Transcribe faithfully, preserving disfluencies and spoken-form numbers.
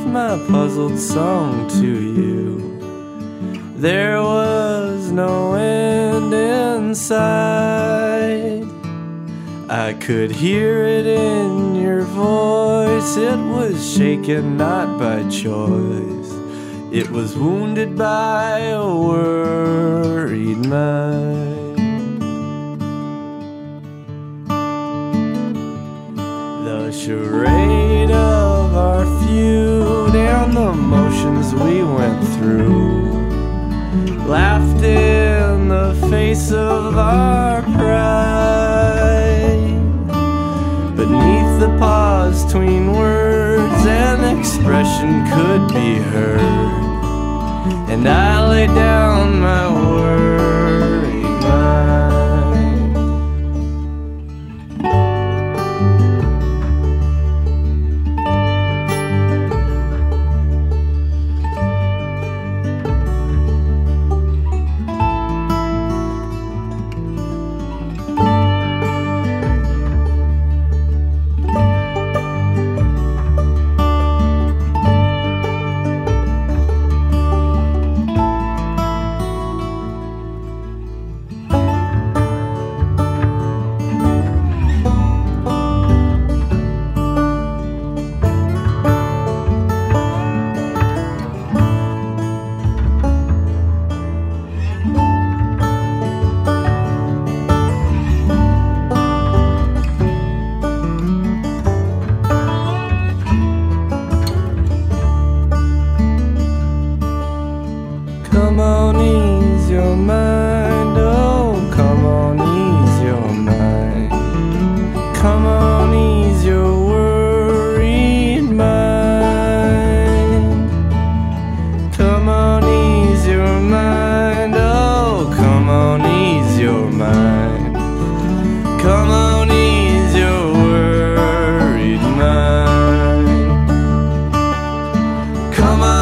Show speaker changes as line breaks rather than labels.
my puzzled song to you. There was no end in sight. I could hear it in your voice. It was shaken not by choice. It was wounded by a worried mind. The charade of our feud and the motions we went through, laughed in the face of our pride. Beneath the pause between words, an expression could be heard, and I lay down my worried mind. Come on, ease your mind, oh, come on, ease your mind. Come on, ease your worried mind. Come on, ease your mind, oh, come on, ease your mind. Come on, ease your worried mind. Come on.